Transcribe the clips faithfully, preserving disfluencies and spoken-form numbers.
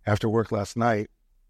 after work last night.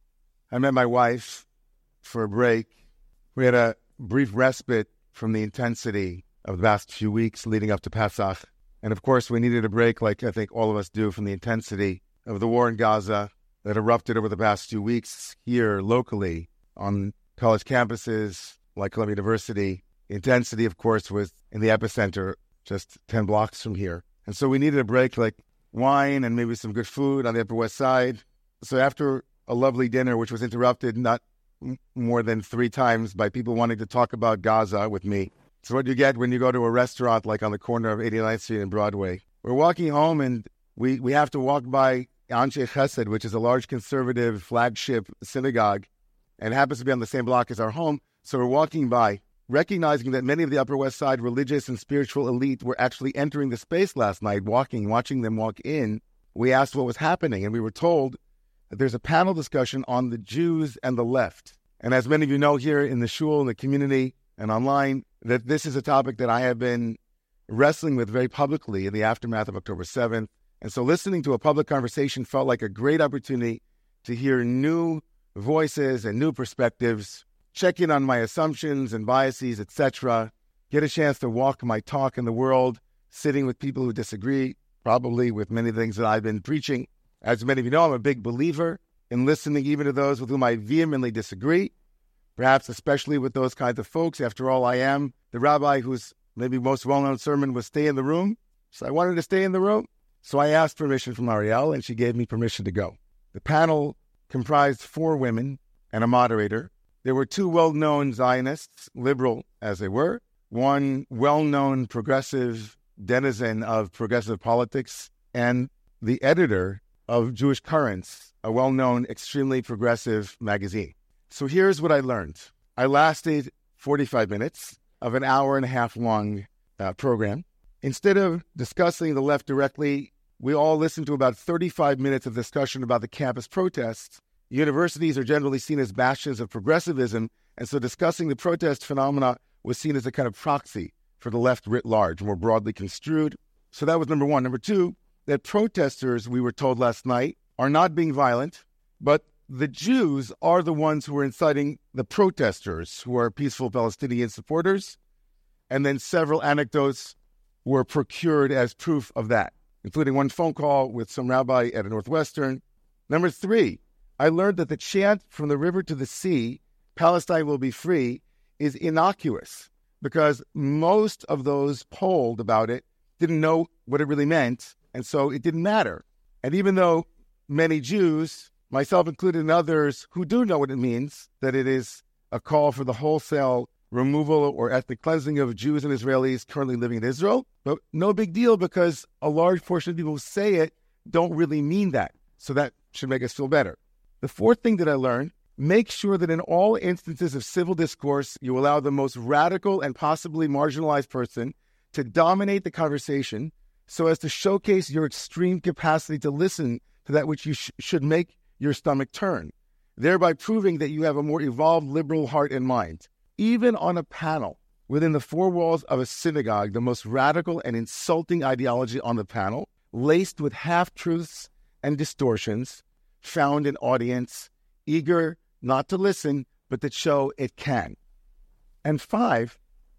I met my wife for a break. We had a brief respite from the intensity of the past few weeks leading up to Pesach. And of course, we needed a break, like I think all of us do, from the intensity of the war in Gaza that erupted over the past few weeks here locally on college campuses like Columbia University. The intensity, of course, was in the epicenter, just ten blocks from here. And so we needed a break, like wine and maybe some good food on the Upper West Side. So after a lovely dinner, which was interrupted not m- more than three times by people wanting to talk about Gaza with me. So what you get when you go to a restaurant like on the corner of eighty-ninth Street and Broadway. We're walking home and we, we have to walk by Anshe Chesed, which is a large conservative flagship synagogue, and happens to be on the same block as our home. So we're walking by, recognizing that many of the Upper West Side religious and spiritual elite were actually entering the space last night, walking, watching them walk in. We asked what was happening, and we were told that there's a panel discussion on the Jews and the left. And as many of you know here in the shul, in the community, and online, that this is a topic that I have been wrestling with very publicly in the aftermath of October seventh. And so listening to a public conversation felt like a great opportunity to hear new voices and new perspectives, check in on my assumptions and biases, et cetera, get a chance to walk my talk in the world, sitting with people who disagree, probably with many things that I've been preaching. As many of you know, I'm a big believer in listening even to those with whom I vehemently disagree, perhaps especially with those kinds of folks. After all, I am the rabbi whose maybe most well-known sermon was stay in the room. So I wanted to stay in the room. So I asked permission from Ariel, and she gave me permission to go. The panel comprised four women and a moderator. There were two well-known Zionists, liberal as they were, one well-known progressive denizen of progressive politics, and the editor of Jewish Currents, a well-known, extremely progressive magazine. So here's what I learned. I lasted forty-five minutes of an hour and a half long uh, program. Instead of discussing the left directly, we all listened to about thirty-five minutes of discussion about the campus protests. Universities are generally seen as bastions of progressivism, and so discussing the protest phenomena was seen as a kind of proxy for the left writ large, more broadly construed. So that was number one. Number two, that protesters, we were told last night, are not being violent, but the Jews are the ones who are inciting the protesters, who are peaceful Palestinian supporters, and then several anecdotes were procured as proof of that, including one phone call with some rabbi at a Northwestern. Number three, I learned that the chant from the river to the sea, Palestine will be free, is innocuous because most of those polled about it didn't know what it really meant, and so it didn't matter. And even though many Jews, myself included and others who do know what it means, that it is a call for the wholesale removal or ethnic cleansing of Jews and Israelis currently living in Israel, but no big deal because a large portion of people who say it don't really mean that. So that should make us feel better. The fourth thing that I learned, make sure that in all instances of civil discourse, you allow the most radical and possibly marginalized person to dominate the conversation so as to showcase your extreme capacity to listen to that which you sh- should make your stomach turn, thereby proving that you have a more evolved liberal heart and mind. Even on a panel within the four walls of a synagogue, the most radical and insulting ideology on the panel, laced with half-truths and distortions, found an audience eager not to listen, but to show it can. And five,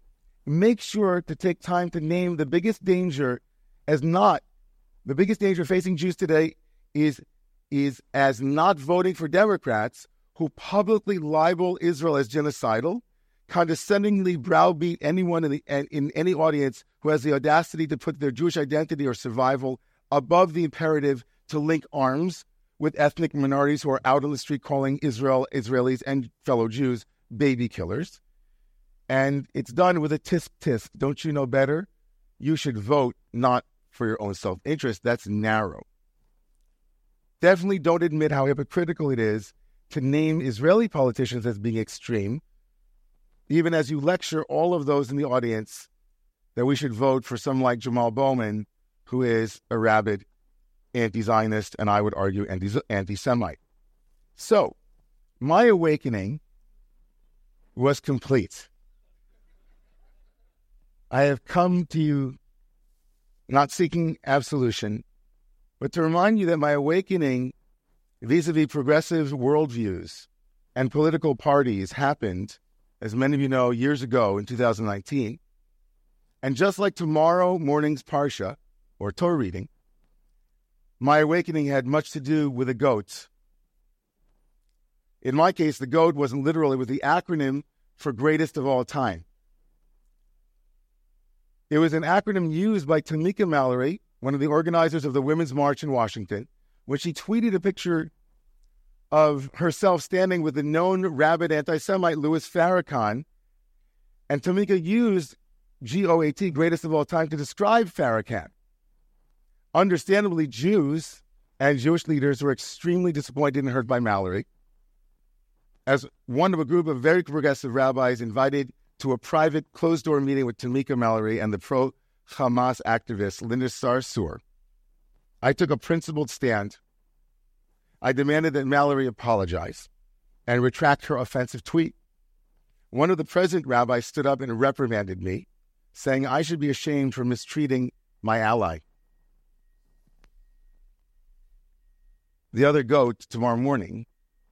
make sure to take time to name the biggest danger as not, the biggest danger facing Jews today is, is as not voting for Democrats who publicly libel Israel as genocidal, condescendingly browbeat anyone in, the, in any audience who has the audacity to put their Jewish identity or survival above the imperative to link arms with ethnic minorities who are out on the street calling Israel, Israelis, and fellow Jews baby killers. And it's done with a tisk tisk. Don't you know better? You should vote not for your own self-interest. That's narrow. Definitely don't admit how hypocritical it is to name Israeli politicians as being extreme, even as you lecture all of those in the audience that we should vote for someone like Jamal Bowman, who is a rabid anti-Zionist, and I would argue anti- anti-Semite. So, my awakening was complete. I have come to you not seeking absolution, but to remind you that my awakening vis-a-vis progressive worldviews and political parties happened, as many of you know, years ago in two thousand nineteen. And just like tomorrow morning's Parsha, or Torah reading, my awakening had much to do with a goat. In my case, the goat wasn't literal, it was the acronym for greatest of all time. It was an acronym used by Tamika Mallory, one of the organizers of the Women's March in Washington, when she tweeted a picture of herself standing with the known rabid anti-Semite Louis Farrakhan, and Tamika used G O A T, greatest of all time, to describe Farrakhan. Understandably, Jews and Jewish leaders were extremely disappointed and hurt by Mallory, as one of a group of very progressive rabbis invited to a private closed-door meeting with Tamika Mallory and the pro-Hamas activist Linda Sarsour. I took a principled stand. I demanded that Mallory apologize and retract her offensive tweet. One of the present rabbis stood up and reprimanded me, saying I should be ashamed for mistreating my ally. The other goat tomorrow morning,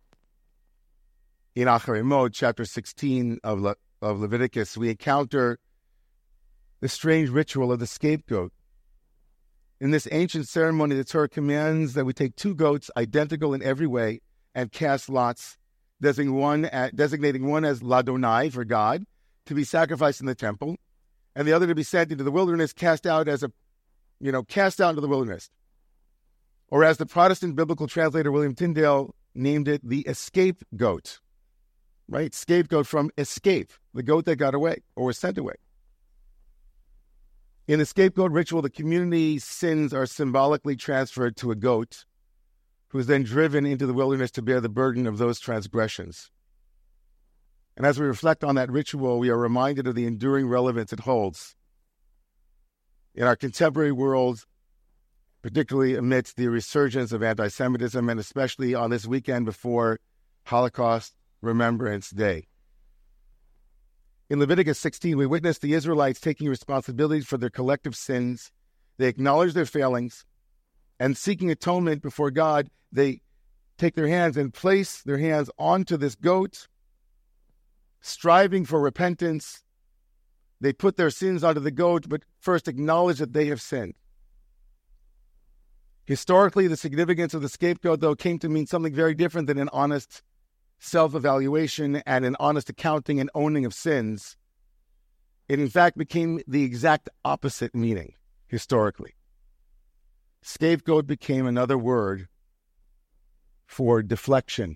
in Acharei Mot, chapter sixteen of, Le- of Leviticus, we encounter the strange ritual of the scapegoat. In this ancient ceremony, the Torah commands that we take two goats identical in every way and cast lots, designating one, at, designating one as Ladonai, for God, to be sacrificed in the temple, and the other to be sent into the wilderness, cast out as a, you know, cast out into the wilderness. Or as the Protestant biblical translator William Tyndale named it, the escape goat. Right? Scapegoat from escape, the goat that got away or was sent away. In the scapegoat ritual, the community's sins are symbolically transferred to a goat, who is then driven into the wilderness to bear the burden of those transgressions. And as we reflect on that ritual, we are reminded of the enduring relevance it holds in our contemporary world, particularly amidst the resurgence of anti-Semitism, and especially on this weekend before Holocaust Remembrance Day. In Leviticus sixteen, we witness the Israelites taking responsibility for their collective sins. They acknowledge their failings, and seeking atonement before God, they take their hands and place their hands onto this goat, striving for repentance. They put their sins onto the goat, but first acknowledge that they have sinned. Historically, the significance of the scapegoat, though, came to mean something very different than an honest self-evaluation and an honest accounting and owning of sins. It, in fact, became the exact opposite meaning, historically. Scapegoat became another word for deflection.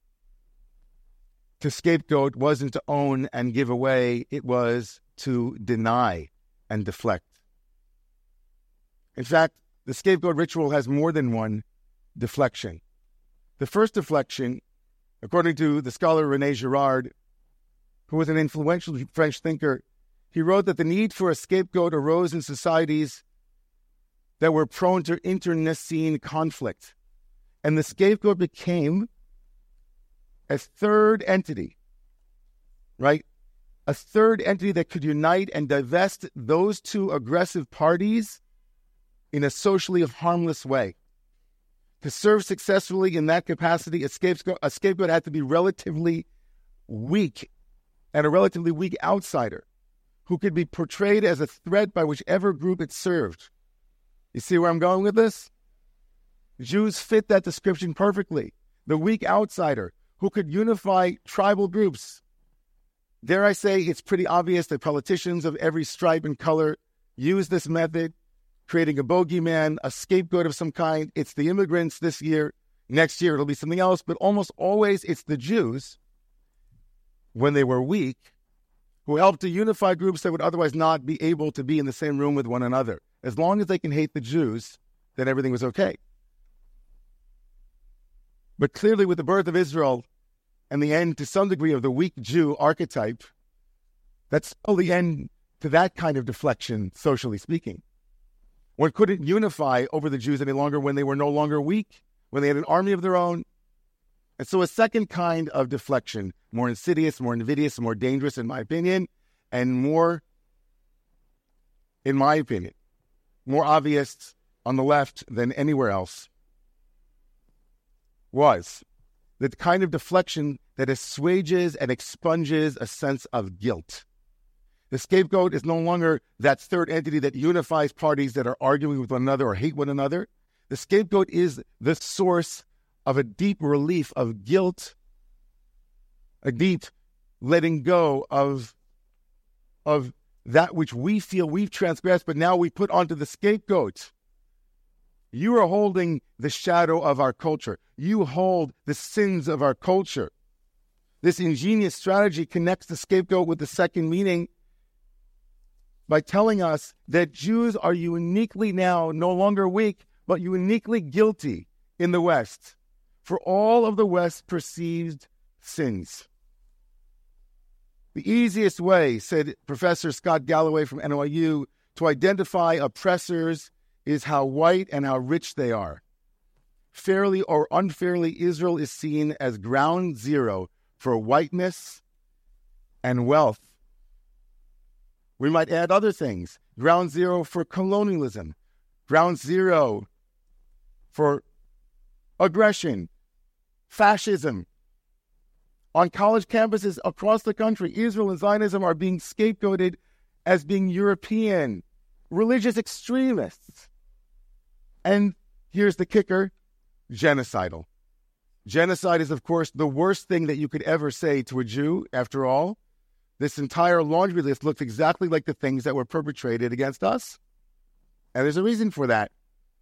To scapegoat wasn't to own and give away, it was to deny and deflect. In fact, the scapegoat ritual has more than one deflection. The first deflection, according to the scholar René Girard, who was an influential French thinker, he wrote that the need for a scapegoat arose in societies that were prone to internecine conflict. And the scapegoat became a third entity, right? A third entity that could unite and divest those two aggressive parties in a socially harmless way. To serve successfully in that capacity, a scapegoat, a scapegoat had to be relatively weak and a relatively weak outsider who could be portrayed as a threat by whichever group it served. You see where I'm going with this? Jews fit that description perfectly. The weak outsider who could unify tribal groups. Dare I say, it's pretty obvious that politicians of every stripe and color use this method, creating a bogeyman, a scapegoat of some kind. It's the immigrants this year. Next year, it'll be something else. But almost always, it's the Jews, when they were weak, who helped to unify groups that would otherwise not be able to be in the same room with one another. As long as they can hate the Jews, then everything was okay. But clearly, with the birth of Israel and the end, to some degree, of the weak Jew archetype, that's still the end to that kind of deflection, socially speaking. One couldn't unify over the Jews any longer when they were no longer weak, when they had an army of their own. And so a second kind of deflection, more insidious, more invidious, more dangerous, in my opinion, and more, in my opinion, more obvious on the left than anywhere else, was the kind of deflection that assuages and expunges a sense of guilt. The scapegoat is no longer that third entity that unifies parties that are arguing with one another or hate one another. The scapegoat is the source of a deep relief of guilt, a deep letting go of, of that which we feel we've transgressed, but now we put onto the scapegoat. You are holding the shadow of our culture. You hold the sins of our culture. This ingenious strategy connects the scapegoat with the second meaning by telling us that Jews are uniquely now no longer weak, but uniquely guilty in the West for all of the West's perceived sins. The easiest way, said Professor Scott Galloway from N Y U, to identify oppressors is how white and how rich they are. Fairly or unfairly, Israel is seen as ground zero for whiteness and wealth. We might add other things. Ground zero for colonialism. Ground zero for aggression, fascism. On college campuses across the country, Israel and Zionism are being scapegoated as being European, religious extremists. And here's the kicker, genocidal. Genocide is, of course, the worst thing that you could ever say to a Jew, after all. This entire laundry list looks exactly like the things that were perpetrated against us. And there's a reason for that.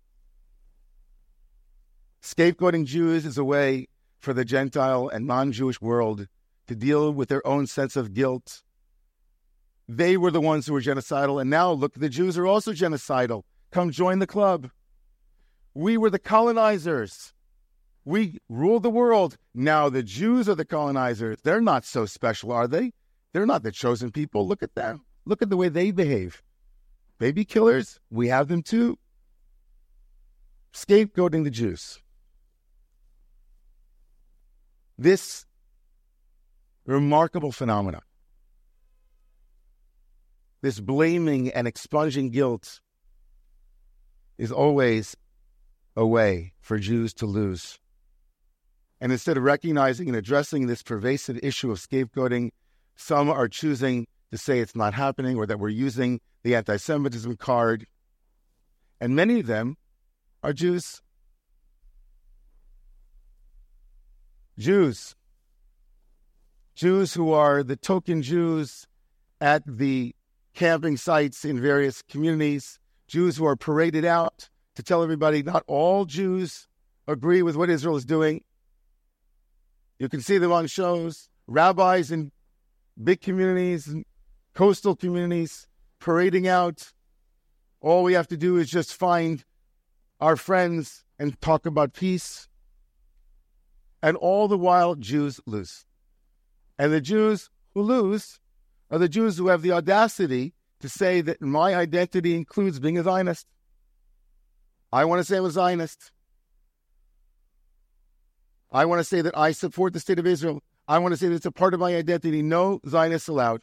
Scapegoating Jews is a way for the Gentile and non-Jewish world to deal with their own sense of guilt. They were the ones who were genocidal, and now look, the Jews are also genocidal. Come join the club. We were the colonizers. We ruled the world. Now the Jews are the colonizers. They're not so special, are they? They're not the chosen people. Look at them. Look at the way they behave. Baby killers, we have them too. Scapegoating the Jews. This remarkable phenomenon, this blaming and expunging guilt, is always a way for Jews to lose. And instead of recognizing and addressing this pervasive issue of scapegoating, some are choosing to say it's not happening or that we're using the anti-Semitism card. And many of them are Jews. Jews. Jews who are the token Jews at the camping sites in various communities. Jews who are paraded out to tell everybody not all Jews agree with what Israel is doing. You can see them on shows. Rabbis in big communities and coastal communities parading out. All we have to do is just find our friends and talk about peace. And all the while, Jews lose. And the Jews who lose are the Jews who have the audacity to say that my identity includes being a Zionist. I want to say I'm a Zionist. I want to say that I support the state of Israel. I want to say that it's a part of my identity. No Zionists allowed.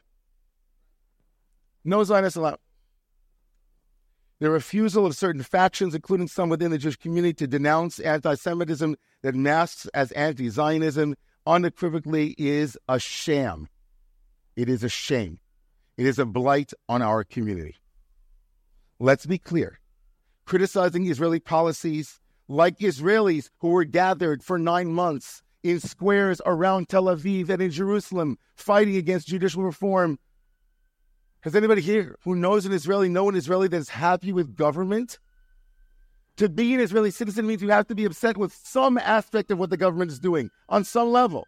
No Zionists allowed. The refusal of certain factions, including some within the Jewish community, to denounce anti-Semitism that masks as anti-Zionism unequivocally is a sham. It is a shame. It is a blight on our community. Let's be clear. Criticizing Israeli policies like Israelis who were gathered for nine months in squares around Tel Aviv and in Jerusalem fighting against judicial reform. Has anybody here who knows an Israeli know an Israeli that is happy with government? To be an Israeli citizen means you have to be upset with some aspect of what the government is doing on some level.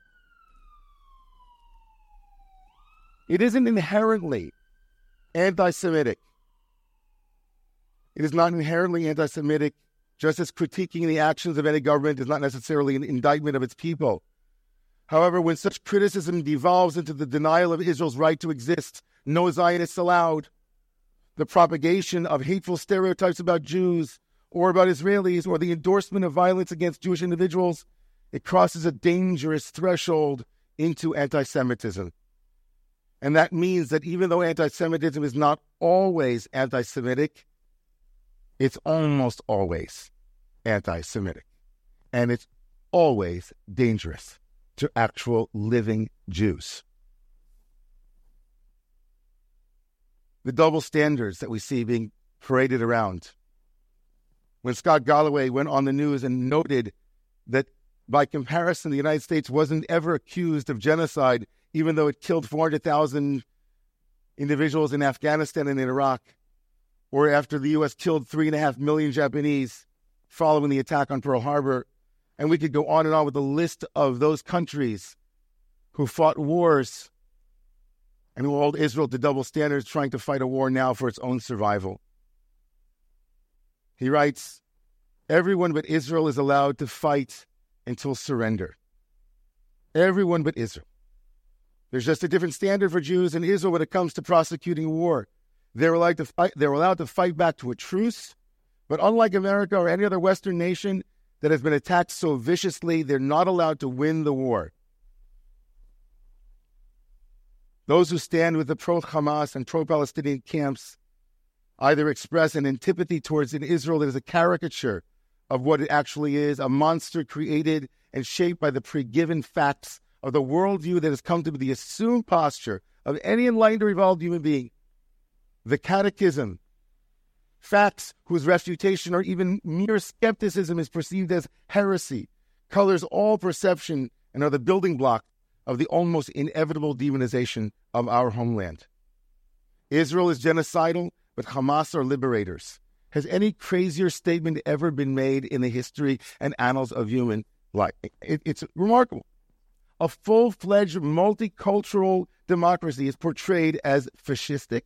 It isn't inherently anti-Semitic. It is not inherently anti-Semitic, just as critiquing the actions of any government is not necessarily an indictment of its people. However, when such criticism devolves into the denial of Israel's right to exist, no Zionists allowed, the propagation of hateful stereotypes about Jews or about Israelis or the endorsement of violence against Jewish individuals, it crosses a dangerous threshold into anti-Semitism. And that means that even though anti-Semitism is not always anti-Semitic, it's almost always anti-Semitic. And it's always dangerous to actual living Jews. The double standards that we see being paraded around. When Scott Galloway went on the news and noted that by comparison, the United States wasn't ever accused of genocide, even though it killed four hundred thousand individuals in Afghanistan and in Iraq, or after the U S killed three and a half million Japanese following the attack on Pearl Harbor. And we could go on and on with the list of those countries who fought wars and who hold Israel to double standards, trying to fight a war now for its own survival. He writes, everyone but Israel is allowed to fight until surrender. Everyone but Israel. There's just a different standard for Jews in Israel when it comes to prosecuting war. They're allowed to fight, they're allowed to fight back to a truce, but unlike America or any other Western nation that has been attacked so viciously, they're not allowed to win the war. Those who stand with the pro-Hamas and pro-Palestinian camps either express an antipathy towards an Israel that is a caricature of what it actually is, a monster created and shaped by the pre-given facts of the worldview that has come to be the assumed posture of any enlightened or evolved human being. The catechism, facts whose refutation or even mere skepticism is perceived as heresy, colors all perception and are the building block of the almost inevitable demonization of our homeland. Israel is genocidal, but Hamas are liberators. Has any crazier statement ever been made in the history and annals of human life? It, it's remarkable. A full-fledged multicultural democracy is portrayed as fascistic.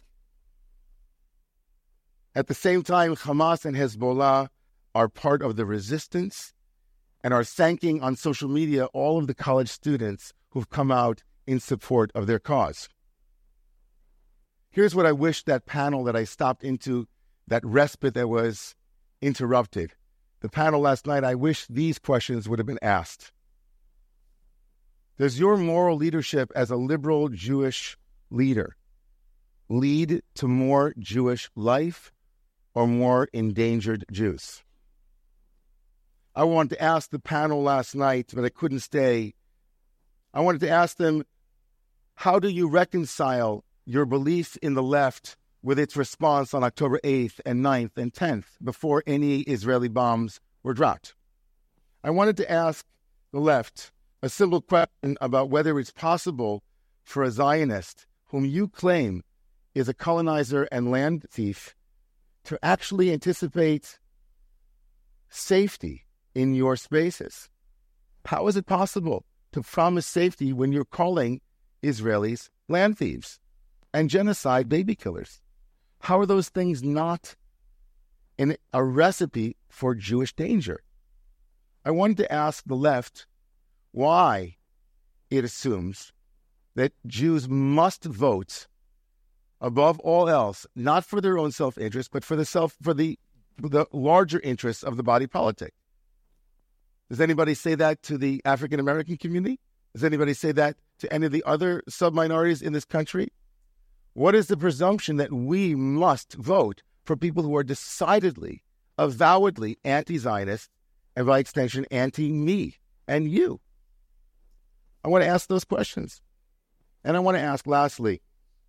At the same time, Hamas and Hezbollah are part of the resistance and are thanking on social media all of the college students who've come out in support of their cause. Here's what I wish that panel that I stopped into, that respite that was interrupted. The panel last night, I wish these questions would have been asked. Does your moral leadership as a liberal Jewish leader lead to more Jewish life or more endangered Jews? I wanted to ask the panel last night, but I couldn't stay. I wanted to ask them, how do you reconcile your belief in the left with its response on October eighth and ninth and tenth before any Israeli bombs were dropped? I wanted to ask the left a simple question about whether it's possible for a Zionist whom you claim is a colonizer and land thief to actually anticipate safety in your spaces. How is it possible to promise safety when you're calling Israelis land thieves and genocide baby killers? How are those things not in a recipe for Jewish danger? I wanted to ask the left why it assumes that Jews must vote above all else, not for their own self-interest, but for the self for the the larger interests of the body politic. Does anybody say that to the African American community? Does anybody say that to any of the other sub-minorities in this country? What is the presumption that we must vote for people who are decidedly, avowedly anti-Zionist, and by extension, anti-me and you? I want to ask those questions. And I want to ask, lastly,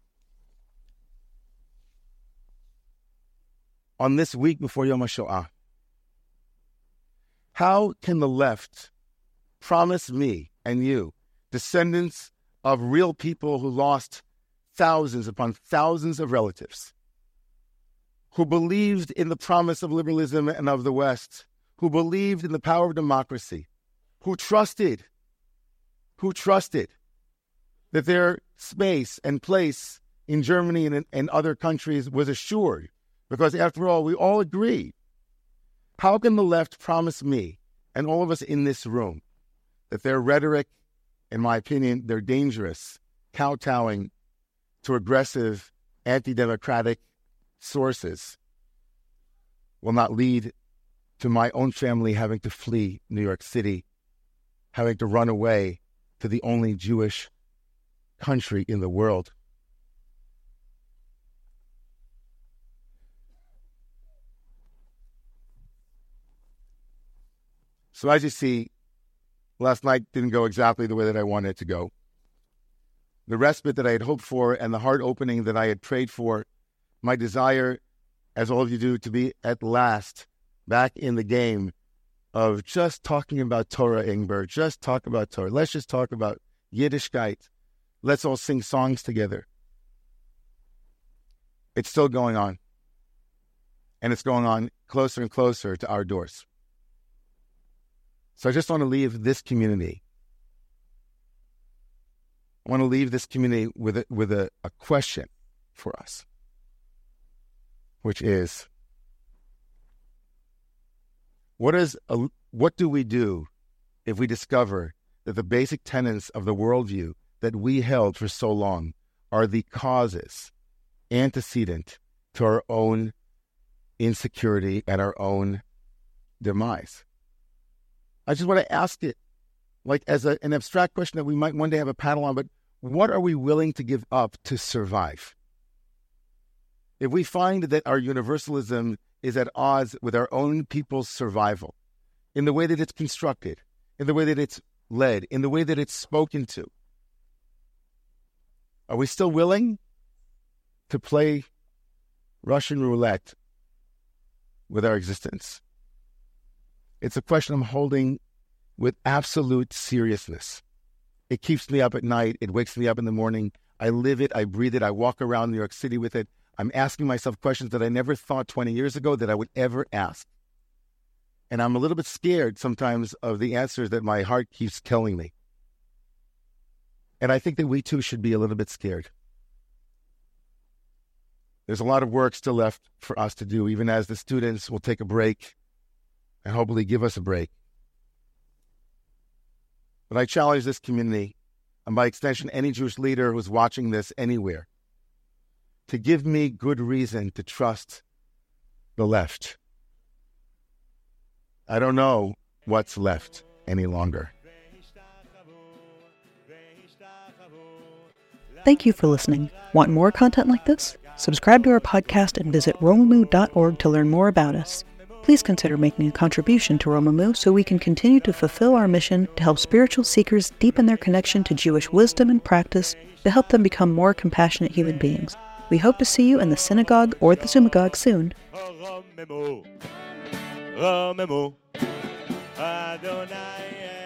on this week before Yom HaShoah, how can the left promise me and you, descendants of real people who lost thousands upon thousands of relatives, who believed in the promise of liberalism and of the West, who believed in the power of democracy, who trusted, who trusted that their space and place in Germany and, and other countries was assured, because after all, we all agree. How can the left promise me and all of us in this room that their rhetoric, in my opinion, they're dangerous, kowtowing to aggressive, anti-democratic sources, will not lead to my own family having to flee New York City, having to run away to the only Jewish country in the world? So as you see, last night didn't go exactly the way that I wanted it to go. The respite that I had hoped for and the heart opening that I had prayed for, my desire, as all of you do, to be at last back in the game of just talking about Torah, Ingber, just talk about Torah. Let's just talk about Yiddishkeit. Let's all sing songs together. It's still going on. And it's going on closer and closer to our doors. So I just want to leave this community. I want to leave this community with a, with a, a question for us, which is, what is a, what do we do if we discover that the basic tenets of the worldview that we held for so long are the causes antecedent to our own insecurity and our own demise? I just want to ask it like as a, an abstract question that we might one day have a panel on, but what are we willing to give up to survive? If we find that our universalism is at odds with our own people's survival, in the way that it's constructed, in the way that it's led, in the way that it's spoken to, are we still willing to play Russian roulette with our existence? It's a question I'm holding with absolute seriousness. It keeps me up at night. It wakes me up in the morning. I live it. I breathe it. I walk around New York City with it. I'm asking myself questions that I never thought twenty years ago that I would ever ask. And I'm a little bit scared sometimes of the answers that my heart keeps telling me. And I think that we too should be a little bit scared. There's a lot of work still left for us to do, even as the students will take a break and hopefully give us a break. But I challenge this community, and by extension, any Jewish leader who's watching this anywhere, to give me good reason to trust the left. I don't know what's left any longer. Thank you for listening. Want more content like this? Subscribe to our podcast and visit Romemu dot org to learn more about us. Please consider making a contribution to Romemu so we can continue to fulfill our mission to help spiritual seekers deepen their connection to Jewish wisdom and practice to help them become more compassionate human beings. We hope to see you in the synagogue or the Zumagogue soon. Romemu, Romemu, Adonai.